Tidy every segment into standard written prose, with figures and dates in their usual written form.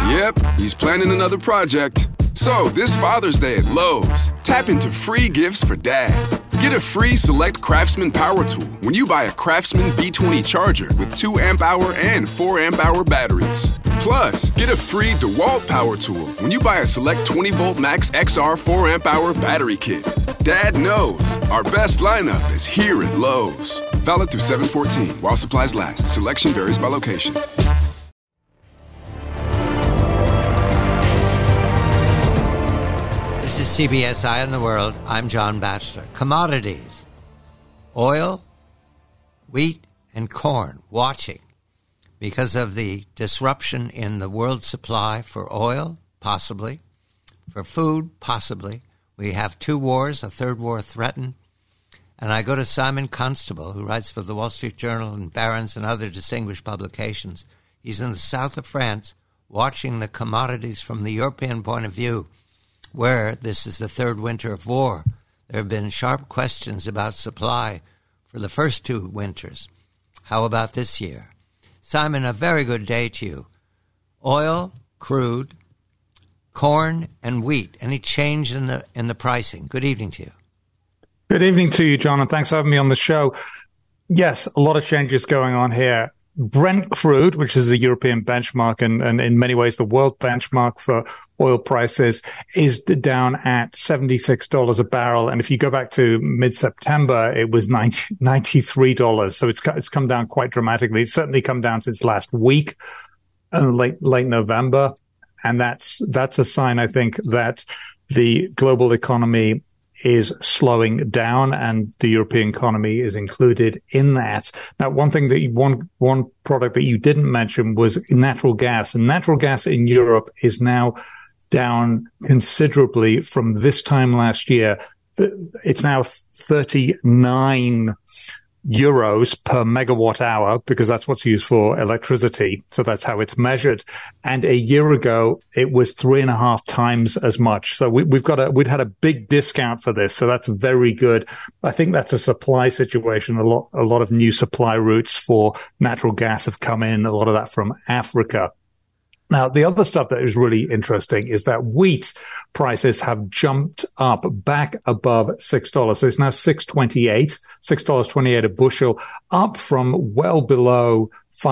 Yep, he's planning another project. So, this Father's Day at Lowe's, tap into free gifts for Dad. Get a free Select Craftsman power tool when you buy a Craftsman B20 charger with 2 amp-hour and 4 amp-hour batteries. Plus, get a free DeWalt power tool when you buy a Select 20-volt Max XR 4 amp-hour battery kit. Dad knows our best lineup is here at Lowe's. Valid through 7/14 while supplies last. Selection varies by location. This is CBS Eye on the World. I'm John Batchelor. Commodities. Oil, wheat, and corn watching because of the disruption in the world supply for oil, possibly, for food, possibly. We have 2 wars, a third war threatened. And I go to Simon Constable, who writes for the Wall Street Journal and Barron's and other distinguished publications. He's in the south of France watching the commodities from the European point of view, where this is the third winter of war. There have been sharp questions about supply for the first 2 winters. How about this year? Simon, a very good day to you. Oil, crude, corn, and wheat. Any change in the pricing? Good evening to you. Good evening to you, John, and thanks for having me on the show. Yes, a lot of changes going on here. Brent crude, which is the European benchmark and in many ways the world benchmark for oil prices, is down at $76 a barrel. And if you go back to mid-September, it was $93. So it's come down quite dramatically. It's certainly come down since last week, late November. And that's a sign, I think, that the global economy is slowing down, and the European economy is included in that. Now, one product that you didn't mention was natural gas, and natural gas in Europe is now down considerably from this time last year. It's now 39 euros per megawatt hour, because that's what's used for electricity. So that's how it's measured. And a year ago, it was 3.5 times as much. So we'd had a big discount for this. So that's very good. I think that's a supply situation. A lot of new supply routes for natural gas have come in, a lot of that from Africa. Now, the other stuff that is really interesting is that wheat prices have jumped up back above $6. So it's now $6.28 a bushel, up from well below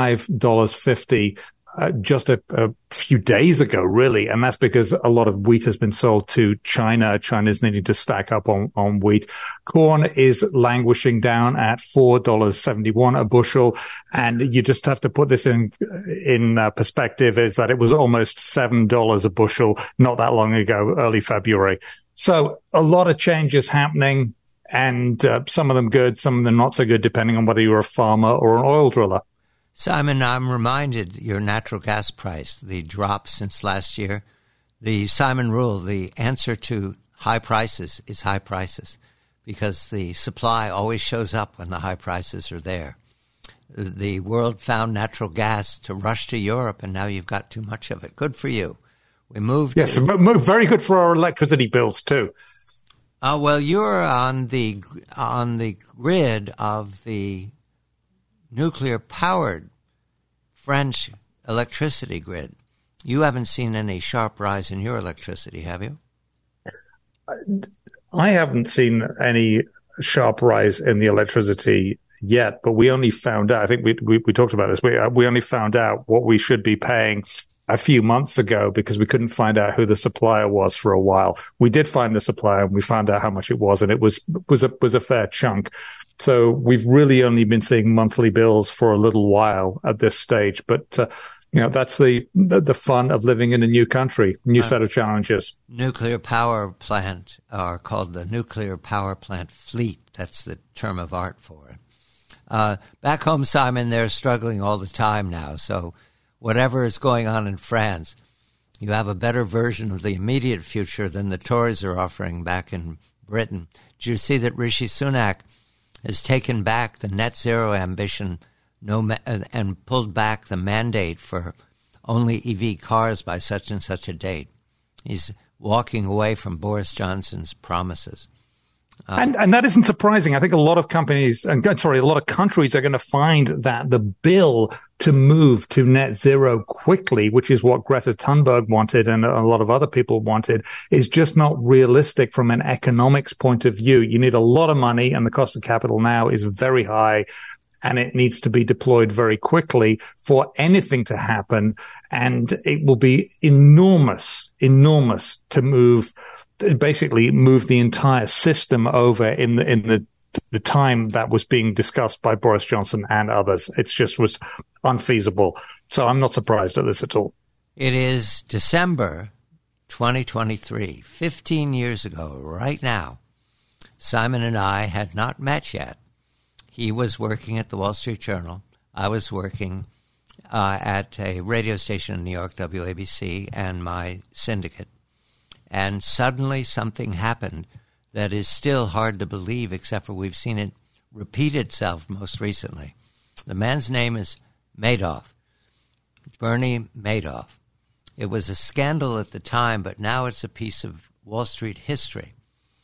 $5.50 just a few days ago, really. And that's because a lot of wheat has been sold to China. China's needing to stack up on wheat. Corn is languishing down at $4.71 a bushel. And you just have to put this in perspective, is that it was almost $7 a bushel not that long ago, early February. So a lot of changes happening, and some of them good, some of them not so good, depending on whether you're a farmer or an oil driller. Simon, I'm reminded your natural gas price, the drop since last year. The Simon rule, the answer to high prices is high prices, because the supply always shows up when the high prices are there. The world found natural gas to rush to Europe, and now you've got too much of it. Good for you. We moved. Yes, very good for our electricity bills too. Well, you're on the grid of the nuclear-powered French electricity grid. You haven't seen any sharp rise in your electricity, have you? I haven't seen any sharp rise in the electricity yet, but we only found out, I think we talked about this, we only found out what we should be paying a few months ago because we couldn't find out who the supplier was for a while. We did find the supplier, and we found out how much it was, and it was a fair chunk. So we've really only been seeing monthly bills for a little while at this stage. But that's the fun of living in a new country, new set of challenges. Nuclear power plant are called the nuclear power plant fleet. That's the term of art for it. Back home, Simon, they're struggling all the time now. So whatever is going on in France, you have a better version of the immediate future than the Tories are offering back in Britain. Did you see that Rishi Sunak has taken back the net zero ambition and pulled back the mandate for only EV cars by such and such a date? He's walking away from Boris Johnson's promises. And that isn't surprising. I think a lot of companies, a lot of countries are going to find that the bill to move to net zero quickly, which is what Greta Thunberg wanted and a lot of other people wanted, is just not realistic from an economics point of view. You need a lot of money, and the cost of capital now is very high, and it needs to be deployed very quickly for anything to happen. And it will be enormous to basically move the entire system over in the time that was being discussed by Boris Johnson and others. It just was unfeasible. So I'm not surprised at this at all. It is December 2023, 15 years ago, right now. Simon and I had not met yet. He was working at the Wall Street Journal. I was working at a radio station in New York, WABC, and my syndicate. And suddenly something happened that is still hard to believe, except for we've seen it repeat itself most recently. The man's name is Madoff, Bernie Madoff. It was a scandal at the time, but now it's a piece of Wall Street history.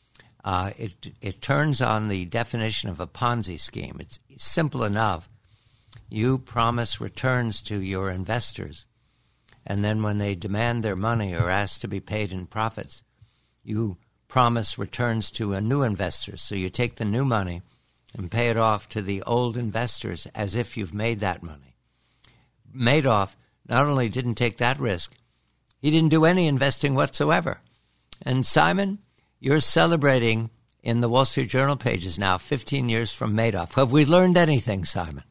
It turns on the definition of a Ponzi scheme. It's simple enough. You promise returns to your investors, and then when they demand their money or ask to be paid in profits, you promise returns to new investors. So you take the new money and pay it off to the old investors as if you've made that money. Madoff not only didn't take that risk, he didn't do any investing whatsoever. And Simon, you're celebrating in the Wall Street Journal pages now 15 years from Madoff. Have we learned anything, Simon?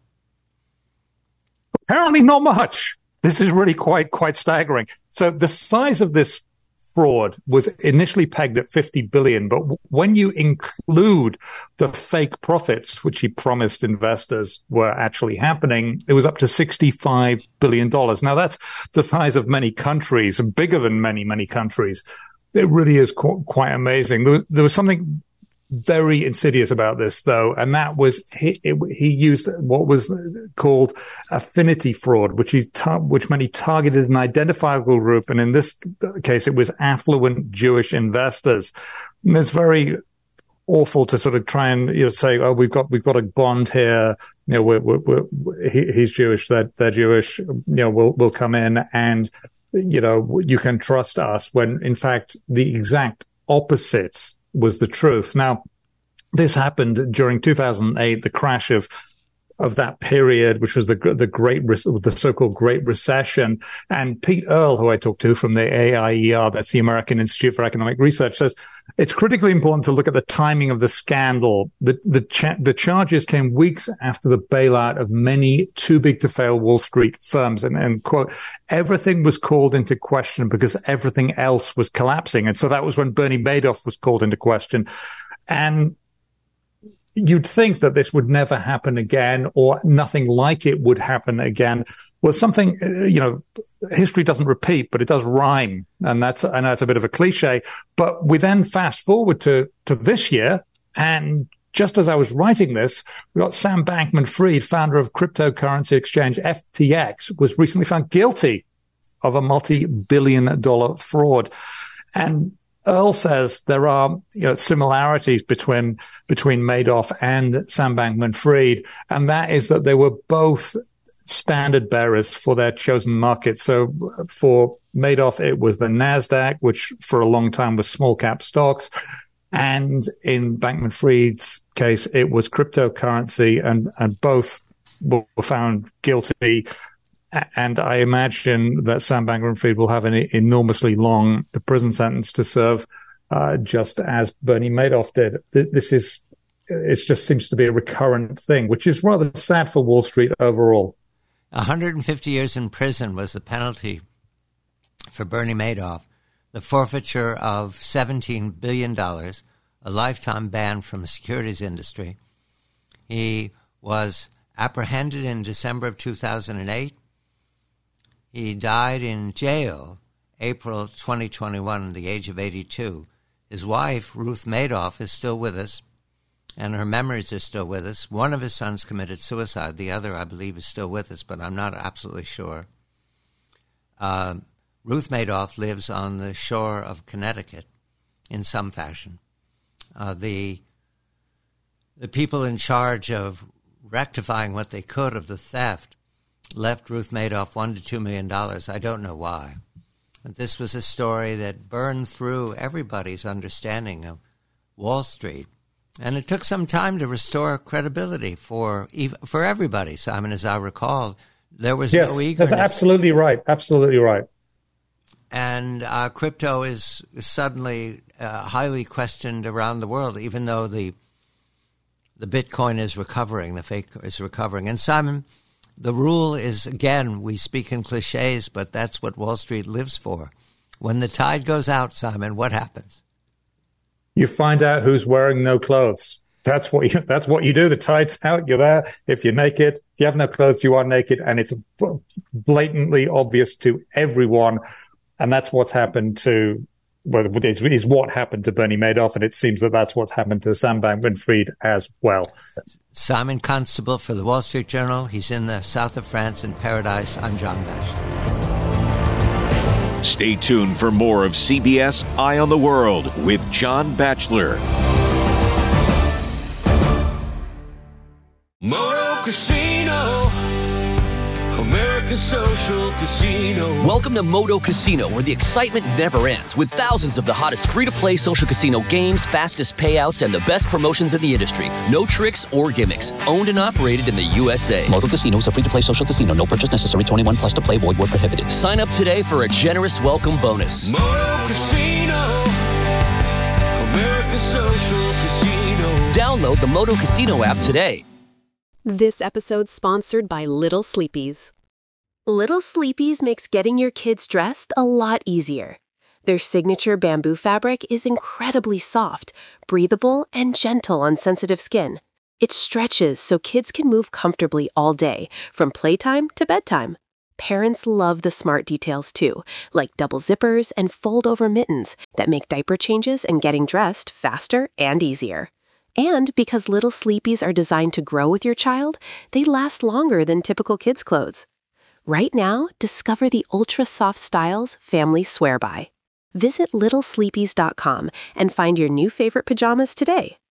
Apparently not much. This is really quite staggering. So the size of this fraud was initially pegged at $50 billion, but when you include the fake profits, which he promised investors were actually happening, it was up to $65 billion. Now that's the size of many countries and bigger than many countries. It really is quite amazing. There was something very insidious about this, though, and that was he used what was called affinity fraud, which meant he targeted an identifiable group, and in this case, it was affluent Jewish investors. And it's very awful to sort of try and say, oh, we've got a bond here. He's Jewish, they're Jewish. We'll come in and you can trust us. When in fact the exact opposite was the truth. Now, this happened during 2008, the crash of that period, which was the so-called Great Recession. And Pete Earle, who I talked to from the AIER, that's the American Institute for Economic Research, says it's critically important to look at the timing of the scandal. The charges came weeks after the bailout of many too-big-to-fail Wall Street firms. And quote, everything was called into question because everything else was collapsing. And so that was when Bernie Madoff was called into question. And you'd think that this would never happen again, or nothing like it would happen again. Well, something, history doesn't repeat, but it does rhyme. And I know it's a bit of a cliche, but we then fast forward to this year. And just as I was writing this, we got Sam Bankman-Fried, founder of cryptocurrency exchange FTX, was recently found guilty of a multi-billion-dollar fraud. And Earle says there are similarities between Madoff and Sam Bankman-Fried, and that is that they were both standard bearers for their chosen market. So for Madoff, it was the NASDAQ, which for a long time was small cap stocks. And in Bankman-Fried's case, it was cryptocurrency, and both were found guilty. And I imagine that Sam Bankman-Fried will have an enormously long prison sentence to serve, just as Bernie Madoff did. It just seems to be a recurrent thing, which is rather sad for Wall Street overall. 150 years in prison was the penalty for Bernie Madoff, the forfeiture of $17 billion, a lifetime ban from the securities industry. He was apprehended in December of 2008. He died in jail April 2021 at the age of 82. His wife, Ruth Madoff, is still with us, and her memories are still with us. One of his sons committed suicide. The other, I believe, is still with us, but I'm not absolutely sure. Ruth Madoff lives on the shore of Connecticut in some fashion. The the people in charge of rectifying what they could of the theft left Ruth Madoff $1 to $2 million. I don't know why. But this was a story that burned through everybody's understanding of Wall Street. And it took some time to restore credibility for everybody, Simon, as I recall. There was no eagerness. That's absolutely right. Absolutely right. And crypto is suddenly highly questioned around the world, even though the Bitcoin is recovering, the fake is recovering. And Simon, the rule is, again, we speak in cliches, but that's what Wall Street lives for. When the tide goes out, Simon, what happens? You find out who's wearing no clothes. That's what you do. The tide's out. You're there. If you're naked, if you have no clothes, you are naked, and it's blatantly obvious to everyone. And that's what's happened to, is what happened to Bernie Madoff, and it seems that that's what's happened to Sam Bankman-Fried as well. Simon Constable for the Wall Street Journal. He's in the south of France in Paradise. I'm John Batchelor. Stay tuned for more of CBS Eye on the World with John Batchelor. Moto Casino, American Social Casino. Welcome to Moto Casino, where the excitement never ends, with thousands of the hottest free-to-play social casino games, fastest payouts, and the best promotions in the industry. No tricks or gimmicks. Owned and operated in the USA. Moto Casino is a free-to-play social casino. No purchase necessary. 21 plus to play. Void where prohibited. Sign up today for a generous welcome bonus. Moto Casino, American Social Casino. Download the Moto Casino app today. This episode's sponsored by Little Sleepies. Little Sleepies makes getting your kids dressed a lot easier. Their signature bamboo fabric is incredibly soft, breathable, and gentle on sensitive skin. It stretches so kids can move comfortably all day, from playtime to bedtime. Parents love the smart details too, like double zippers and fold-over mittens that make diaper changes and getting dressed faster and easier. And because Little Sleepies are designed to grow with your child, they last longer than typical kids' clothes. Right now, discover the ultra-soft styles families swear by. Visit littlesleepies.com and find your new favorite pajamas today.